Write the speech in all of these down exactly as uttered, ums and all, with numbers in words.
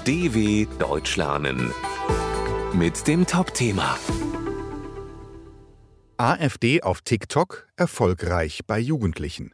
D W Deutsch lernen mit dem Top-Thema. AfD auf TikTok erfolgreich bei Jugendlichen.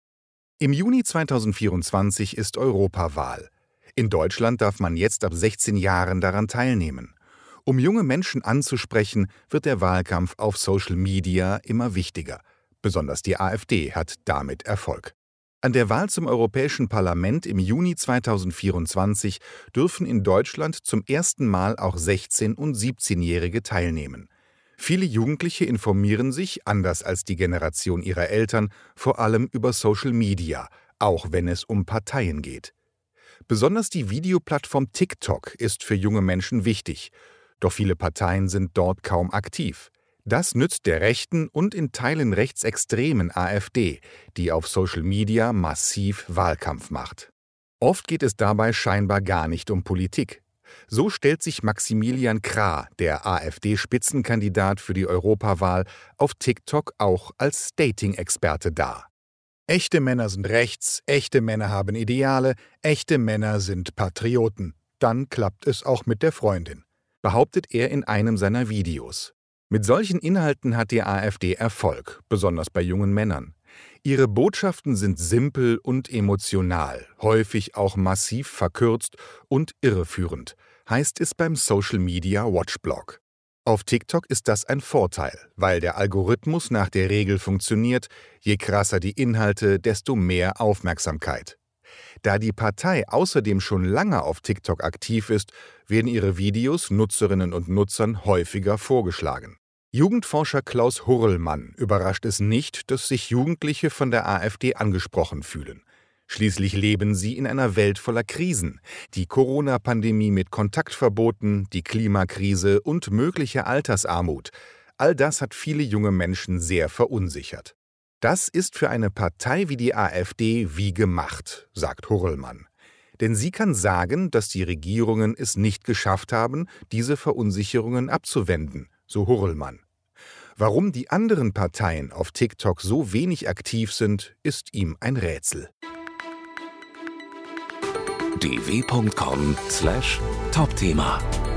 Im Juni zweitausendvierundzwanzig ist Europawahl. In Deutschland darf man jetzt ab sechzehn Jahren daran teilnehmen. Um junge Menschen anzusprechen, wird der Wahlkampf auf Social Media immer wichtiger. Besonders die AfD hat damit Erfolg. An der Wahl zum Europäischen Parlament im Juni zweitausendvierundzwanzig dürfen in Deutschland zum ersten Mal auch sechzehn- und siebzehnjährige teilnehmen. Viele Jugendliche informieren sich, anders als die Generation ihrer Eltern, vor allem über Social Media, auch wenn es um Parteien geht. Besonders die Videoplattform TikTok ist für junge Menschen wichtig. Doch viele Parteien sind dort kaum aktiv. Das nützt der rechten und in Teilen rechtsextremen AfD, die auf Social Media massiv Wahlkampf macht. Oft geht es dabei scheinbar gar nicht um Politik. So stellt sich Maximilian Krah, der AfD-Spitzenkandidat für die Europawahl, auf TikTok auch als Dating-Experte dar. Echte Männer sind rechts, echte Männer haben Ideale, echte Männer sind Patrioten. Dann klappt es auch mit der Freundin, behauptet er in einem seiner Videos. Mit solchen Inhalten hat die AfD Erfolg, besonders bei jungen Männern. Ihre Botschaften sind simpel und emotional, häufig auch massiv verkürzt und irreführend, heißt es beim Social Media Watchblog. Auf TikTok ist das ein Vorteil, weil der Algorithmus nach der Regel funktioniert, je krasser die Inhalte, desto mehr Aufmerksamkeit. Da die Partei außerdem schon lange auf TikTok aktiv ist, werden ihre Videos Nutzerinnen und Nutzern häufiger vorgeschlagen. Jugendforscher Klaus Hurlmann überrascht es nicht, dass sich Jugendliche von der AfD angesprochen fühlen. Schließlich leben sie in einer Welt voller Krisen. Die Corona-Pandemie mit Kontaktverboten, die Klimakrise und mögliche Altersarmut. All das hat viele junge Menschen sehr verunsichert. Das ist für eine Partei wie die AfD wie gemacht, sagt Hurlmann. Denn sie kann sagen, dass die Regierungen es nicht geschafft haben, diese Verunsicherungen abzuwenden, so Hurlmann. Warum die anderen Parteien auf TikTok so wenig aktiv sind, ist ihm ein Rätsel. d w punkt com slash Top-Thema